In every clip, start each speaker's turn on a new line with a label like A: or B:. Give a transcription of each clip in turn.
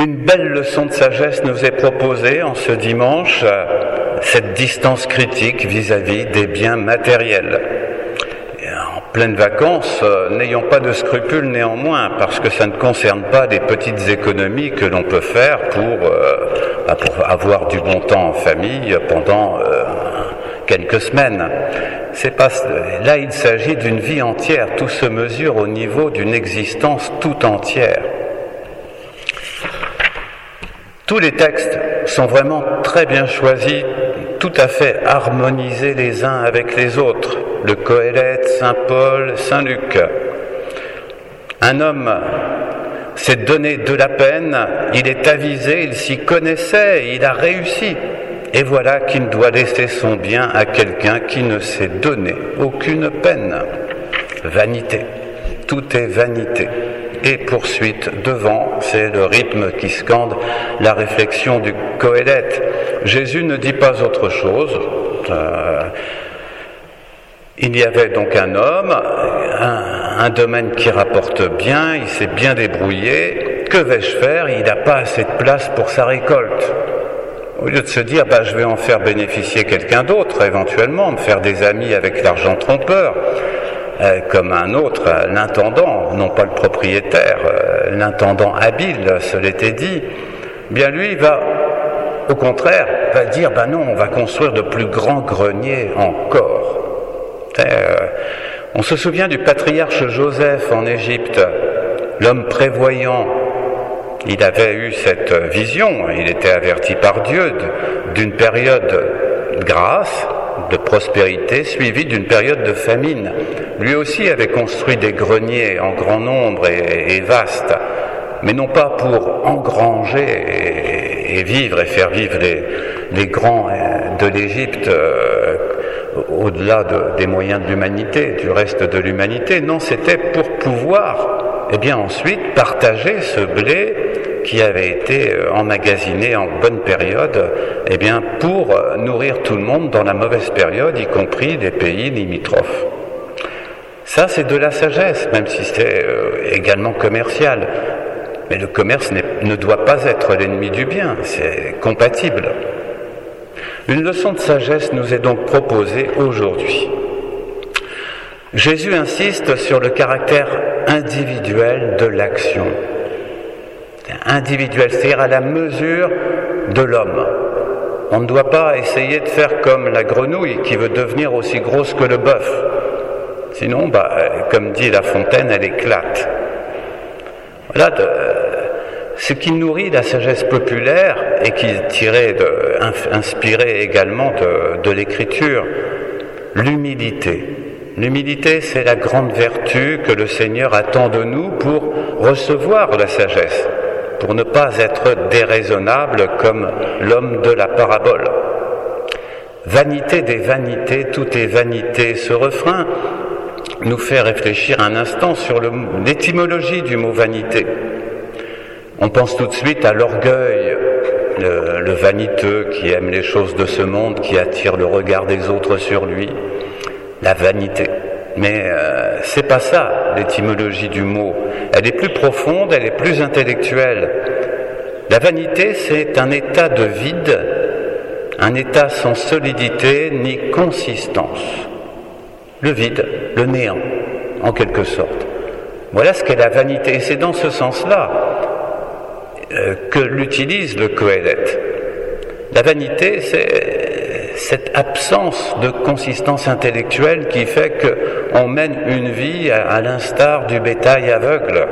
A: Une belle leçon de sagesse nous est proposée en ce dimanche, cette distance critique vis-à-vis des biens matériels. En pleines vacances, n'ayons pas de scrupules néanmoins, parce que ça ne concerne pas des petites économies que l'on peut faire pour avoir du bon temps en famille pendant quelques semaines. Là, il s'agit d'une vie entière. Tout se mesure au niveau d'une existence tout entière. Tous les textes sont vraiment très bien choisis, tout à fait harmonisés les uns avec les autres. Le Qoéleth, Saint Paul, Saint Luc. Un homme s'est donné de la peine, il est avisé, il s'y connaissait, il a réussi. Et voilà qu'il doit laisser son bien à quelqu'un qui ne s'est donné aucune peine. Vanité. Tout est vanité. Et poursuite devant, c'est le rythme qui scande la réflexion du Qoéleth. Jésus ne dit pas autre chose. Il y avait donc un homme, un domaine qui rapporte bien, il s'est bien débrouillé. Que vais-je faire? Il n'a pas assez de place pour sa récolte. Au lieu de se dire, je vais en faire bénéficier quelqu'un d'autre, éventuellement, me faire des amis avec l'argent trompeur, comme un autre, l'intendant, non pas le propriétaire, l'intendant habile, se l'était dit, bien lui va, au contraire, va dire, non, on va construire de plus grands greniers encore. On se souvient du patriarche Joseph en Égypte, l'homme prévoyant. Il avait eu cette vision, il était averti par Dieu d'une période de grâce, de prospérité, suivie d'une période de famine. Lui aussi avait construit des greniers en grand nombre et vastes, mais non pas pour engranger et vivre et faire vivre les grands de l'Égypte au-delà des moyens de l'humanité, du reste de l'humanité. Non, c'était pour pouvoir ensuite partager ce blé qui avait été emmagasiné en bonne période, pour nourrir tout le monde dans la mauvaise période, y compris des pays limitrophes. Ça, c'est de la sagesse, même si c'est également commercial. Mais le commerce ne doit pas être l'ennemi du bien, c'est compatible. Une leçon de sagesse nous est donc proposée aujourd'hui. Jésus insiste sur le caractère individuel de l'action. Individuel, c'est-à-dire à la mesure de l'homme. On ne doit pas essayer de faire comme la grenouille qui veut devenir aussi grosse que le bœuf. Sinon, comme dit La Fontaine, elle éclate. Voilà ce qui nourrit la sagesse populaire et qui est inspiré également de l'Écriture, l'humilité. L'humilité, c'est la grande vertu que le Seigneur attend de nous pour recevoir la sagesse, pour ne pas être déraisonnable comme l'homme de la parabole. Vanité des vanités, tout est vanité. Ce refrain nous fait réfléchir un instant sur l'étymologie du mot vanité. On pense tout de suite à l'orgueil, le vaniteux qui aime les choses de ce monde, qui attire le regard des autres sur lui. La vanité. Mais c'est pas ça, l'étymologie du mot. Elle est plus profonde, elle est plus intellectuelle. La vanité, c'est un état de vide, un état sans solidité ni consistance. Le vide, le néant, en quelque sorte. Voilà ce qu'est la vanité. Et c'est dans ce sens-là que l'utilise le Qoéleth. La vanité, c'est cette absence de consistance intellectuelle qui fait qu'on mène une vie à l'instar du bétail aveugle.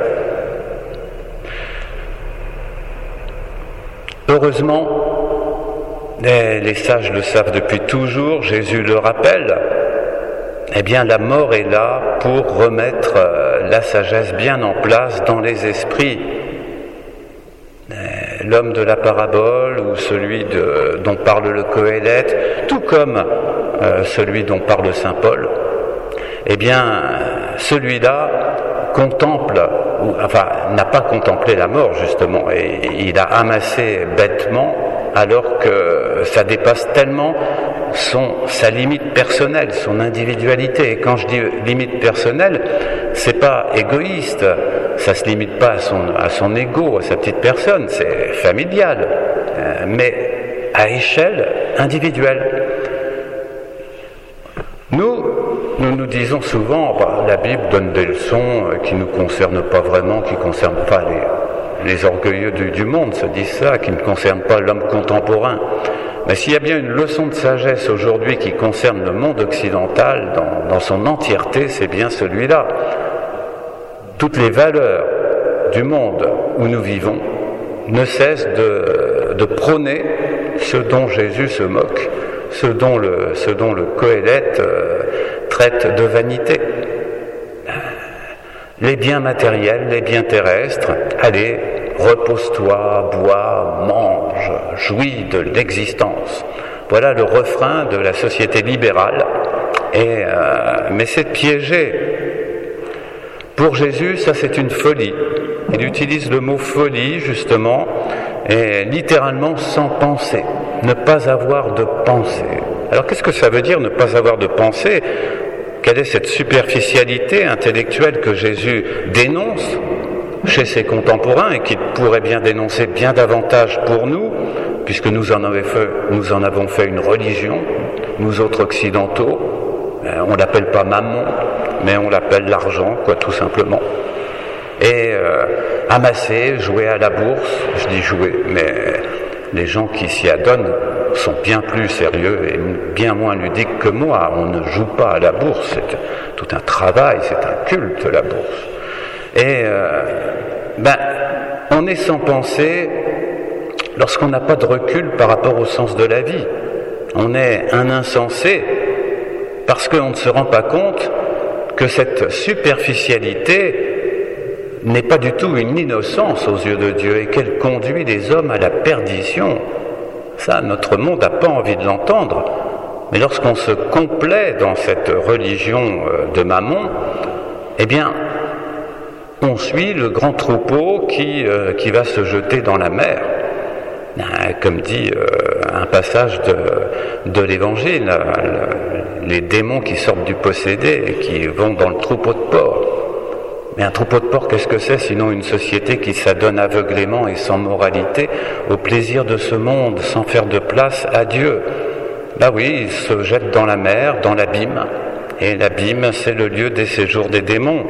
A: Heureusement, les sages le savent depuis toujours, Jésus le rappelle, la mort est là pour remettre la sagesse bien en place dans les esprits. L'homme de la parabole ou celui dont parle le Qoéleth, tout comme celui dont parle Saint Paul, celui-là contemple, n'a pas contemplé la mort justement, et il a amassé bêtement alors que ça dépasse tellement sa limite personnelle, son individualité. Et quand je dis limite personnelle, c'est pas égoïste. ça ne se limite pas à son ego, à sa petite personne, c'est familial, mais à échelle individuelle. Nous disons souvent, la Bible donne des leçons qui ne nous concernent pas vraiment, qui ne concernent pas les orgueilleux du monde, se disent ça, qui ne concernent pas l'homme contemporain. Mais s'il y a bien une leçon de sagesse aujourd'hui qui concerne le monde occidental dans son entièreté, c'est bien celui-là. Toutes les valeurs du monde où nous vivons ne cessent de prôner ce dont Jésus se moque, ce dont le Qoélète traite de vanité. Les biens matériels, les biens terrestres, allez, repose-toi, bois, mange, jouis de l'existence. Voilà le refrain de la société libérale, mais c'est piégé. Pour Jésus, ça c'est une folie. Il utilise le mot folie, justement, et littéralement sans pensée, ne pas avoir de pensée. Alors qu'est-ce que ça veut dire ne pas avoir de pensée ? Quelle est cette superficialité intellectuelle que Jésus dénonce chez ses contemporains et qu'il pourrait bien dénoncer bien davantage pour nous, puisque nous en avons fait une religion, nous autres occidentaux. On l'appelle pas mammon, mais on l'appelle l'argent, tout simplement. Et amasser, jouer à la bourse, je dis jouer, mais les gens qui s'y adonnent sont bien plus sérieux et bien moins ludiques que moi. On ne joue pas à la bourse, c'est tout un travail, c'est un culte, la bourse. Et on est sans pensée lorsqu'on n'a pas de recul par rapport au sens de la vie. On est un insensé parce qu'on ne se rend pas compte que cette superficialité n'est pas du tout une innocence aux yeux de Dieu et qu'elle conduit les hommes à la perdition. Ça, notre monde n'a pas envie de l'entendre. Mais lorsqu'on se complaît dans cette religion de Mammon, eh bien, on suit le grand troupeau qui va se jeter dans la mer. Comme dit un passage de l'Évangile, les démons qui sortent du possédé et qui vont dans le troupeau de porcs. Mais un troupeau de porcs, qu'est-ce que c'est sinon une société qui s'adonne aveuglément et sans moralité au plaisir de ce monde, sans faire de place à Dieu? Là oui, ils se jettent dans la mer, dans l'abîme. Et l'abîme, c'est le lieu des séjours des démons.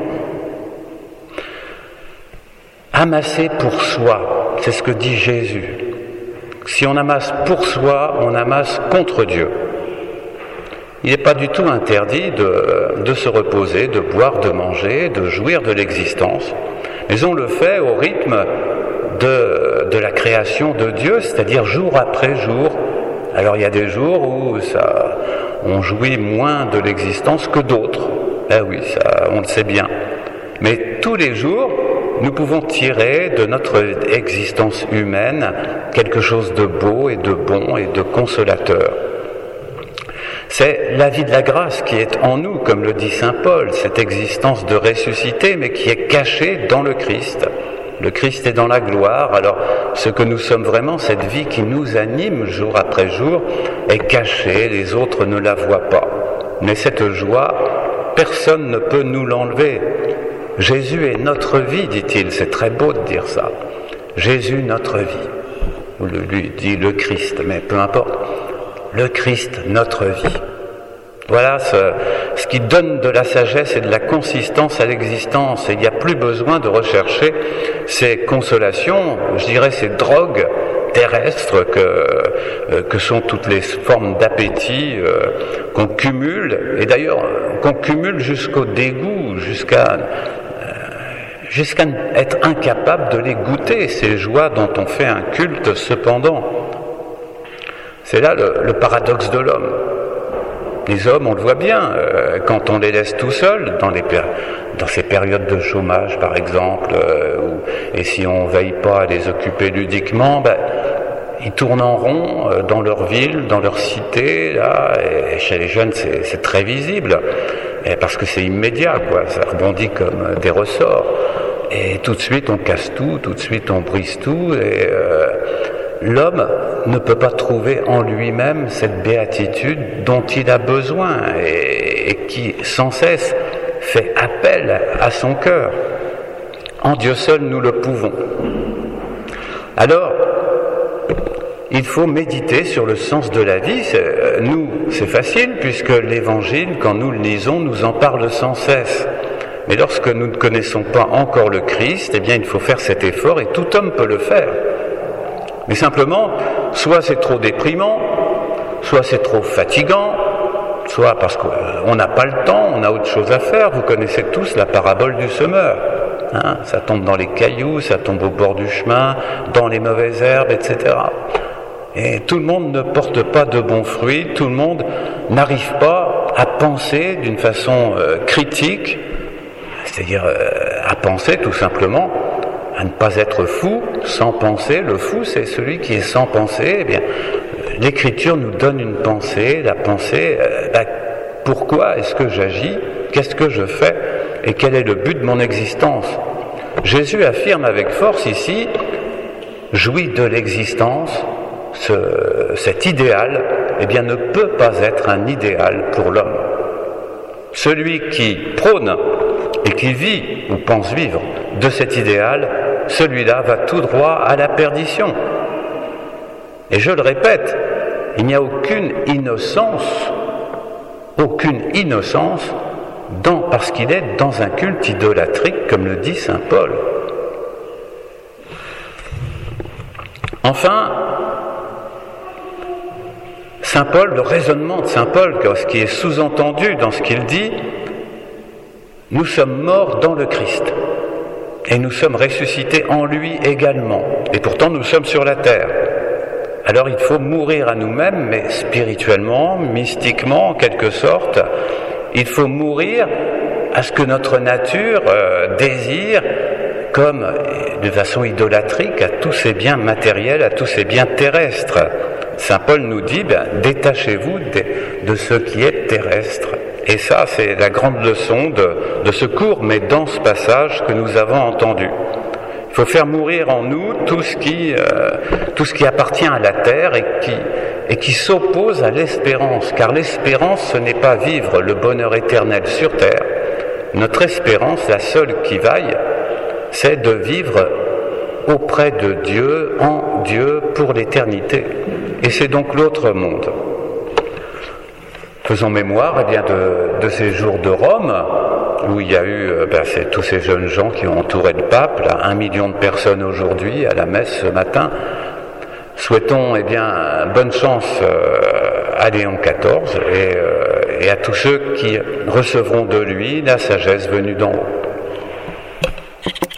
A: Amasser pour soi, c'est ce que dit Jésus. Si on amasse pour soi, on amasse contre Dieu. Il n'est pas du tout interdit de se reposer, de boire, de manger, de jouir de l'existence. Mais on le fait au rythme de la création de Dieu, c'est-à-dire jour après jour. Alors il y a des jours où on jouit moins de l'existence que d'autres. Ah oui, ça, on le sait bien. Mais tous les jours, nous pouvons tirer de notre existence humaine quelque chose de beau et de bon et de consolateur. C'est la vie de la grâce qui est en nous, comme le dit saint Paul, cette existence de ressuscité, mais qui est cachée dans le Christ. Le Christ est dans la gloire, alors ce que nous sommes vraiment, cette vie qui nous anime jour après jour, est cachée, les autres ne la voient pas. Mais cette joie, personne ne peut nous l'enlever. Jésus est notre vie, dit-il, c'est très beau de dire ça. Jésus, notre vie. Ou lui dit le Christ, mais peu importe. Le Christ, notre vie. Voilà ce qui donne de la sagesse et de la consistance à l'existence. Et il n'y a plus besoin de rechercher ces consolations, je dirais ces drogues terrestres que sont toutes les formes d'appétit qu'on cumule, et d'ailleurs qu'on cumule jusqu'au dégoût, jusqu'à être incapable de les goûter, ces joies dont on fait un culte cependant. C'est là le paradoxe de l'homme. Les hommes, on le voit bien, quand on les laisse tout seuls, dans ces périodes de chômage par exemple, et si on ne veille pas à les occuper ludiquement, ils tournent en rond dans leur ville, dans leur cité, là, et chez les jeunes c'est très visible, et parce que c'est immédiat, ça rebondit comme des ressorts. Et tout de suite on casse tout de suite on brise tout, et l'homme ne peut pas trouver en lui-même cette béatitude dont il a besoin et qui sans cesse fait appel à son cœur. En Dieu seul, nous le pouvons. Alors, il faut méditer sur le sens de la vie. C'est facile, puisque l'Évangile, quand nous le lisons, nous en parle sans cesse. Mais lorsque nous ne connaissons pas encore le Christ, eh bien, il faut faire cet effort, et tout homme peut le faire. Mais simplement, soit c'est trop déprimant, soit c'est trop fatigant, soit parce qu'on n'a pas le temps, on a autre chose à faire. Vous connaissez tous la parabole du semeur. Ça tombe dans les cailloux, ça tombe au bord du chemin, dans les mauvaises herbes, etc. Et tout le monde ne porte pas de bons fruits, tout le monde n'arrive pas à penser d'une façon critique, c'est-à-dire à penser tout simplement, à ne pas être fou sans penser. Le fou, c'est celui qui est sans penser. Eh bien, l'Écriture nous donne une pensée, la pensée, pourquoi est-ce que j'agis, qu'est-ce que je fais et quel est le but de mon existence. Jésus affirme avec force ici, jouis de l'existence, cet idéal, eh bien, ne peut pas être un idéal pour l'homme. Celui qui prône et qui vit ou pense vivre de cet idéal, celui-là va tout droit à la perdition. Et je le répète, il n'y a aucune innocence parce qu'il est dans un culte idolâtrique, comme le dit saint Paul. Enfin, saint Paul, le raisonnement de saint Paul, ce qui est sous-entendu dans ce qu'il dit, nous sommes morts dans le Christ et nous sommes ressuscités en lui également, et pourtant nous sommes sur la terre. Alors il faut mourir à nous-mêmes, mais spirituellement, mystiquement en quelque sorte. Il faut mourir à ce que notre nature désire, comme de façon idolâtrique, à tous ces biens matériels, à tous ces biens terrestres. Saint Paul nous dit, détachez-vous de ce qui est terrestre. Et ça, c'est la grande leçon de ce court mais dense passage que nous avons entendu. Il faut faire mourir en nous tout ce qui appartient à la terre et qui s'oppose à l'espérance. Car l'espérance, ce n'est pas vivre le bonheur éternel sur terre. Notre espérance, la seule qui vaille, c'est de vivre auprès de Dieu, en Dieu, pour l'éternité. Et c'est donc l'autre monde. Faisons mémoire de ces jours de Rome, où il y a eu c'est tous ces jeunes gens qui ont entouré le pape, là, 1 million de personnes aujourd'hui à la messe ce matin. Souhaitons bonne chance à Léon XIV et à tous ceux qui recevront de lui la sagesse venue d'en haut.